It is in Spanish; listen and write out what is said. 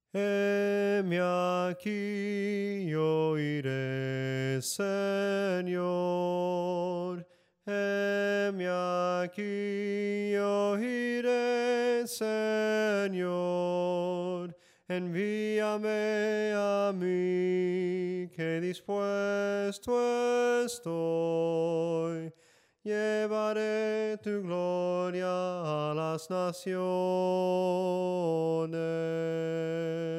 Heme aquí, yo iré, Señor. Heme aquí, yo iré, Señor. Envíame a mí, que dispuesto estoy. Llevaré tu gloria a las naciones.